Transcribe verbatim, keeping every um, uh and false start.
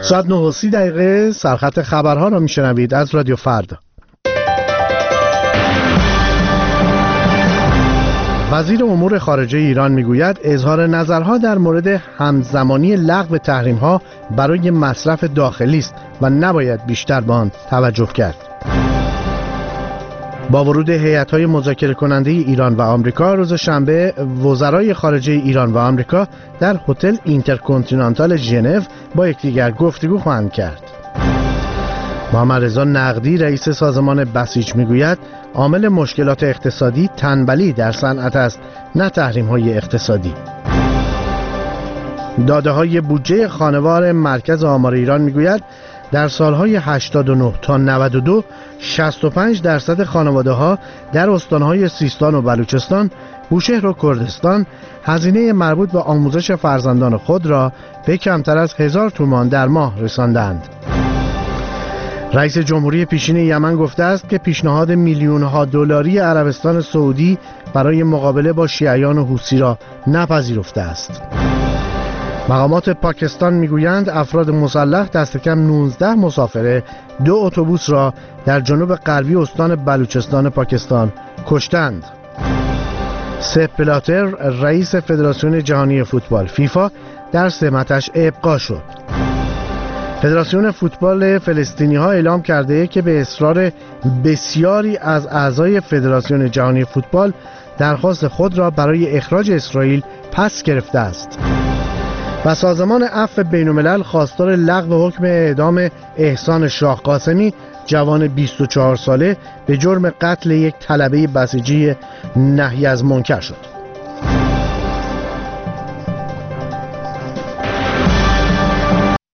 ساعت نه و سی دقیقه سرخط خبرها را میشنوید از رادیو فردا. وزیر امور خارجه ایران میگوید اظهار نظرها در مورد همزمانی لغو تحریم‌ها برای مصرف داخلی است و نباید بیشتر به آن توجه کرد. با ورود هیئت‌های مذاکره کننده ایران و آمریکا روز شنبه وزرای خارجه ایران و آمریکا در هتل اینترکنتینانتال ژنو با یکدیگر گفتگو خواهند کرد. محمد رضا نقدی رئیس سازمان بسیج میگوید عامل مشکلات اقتصادی تنبلی در صنعت است، نه تحریم‌های اقتصادی. داده‌های بودجه خانوار مرکز آمار ایران میگوید در سالهای هشتاد و نه تا نود و دو شصت و پنج درصد خانواده‌ها در استان‌های سیستان و بلوچستان، بوشهر و کردستان هزینه مربوط به آموزش فرزندان خود را به کمتر از هزار تومان در ماه رساندند. رئیس جمهوری پیشین یمن گفته است که پیشنهاد میلیون‌ها دلاری عربستان سعودی برای مقابله با شیعیان حوثی را نپذیرفته است. مقامات پاکستان میگویند افراد مسلح دست کم نوزده مسافر دو اتوبوس را در جنوب غربی استان بلوچستان پاکستان کشتند. سپ بلاتر رئیس فدراسیون جهانی فوتبال فیفا در سمتش ابقا شد. فدراسیون فوتبال فلسطینی ها اعلام کرده که به اصرار بسیاری از اعضای فدراسیون جهانی فوتبال درخواست خود را برای اخراج اسرائیل پس گرفته است. و سازمان عفو بین‌الملل خواستار لغو حکم اعدام احسان شاه قاسمی جوان بیست و چهار ساله به جرم قتل یک طلبه بسیجی نهی از منکر شد.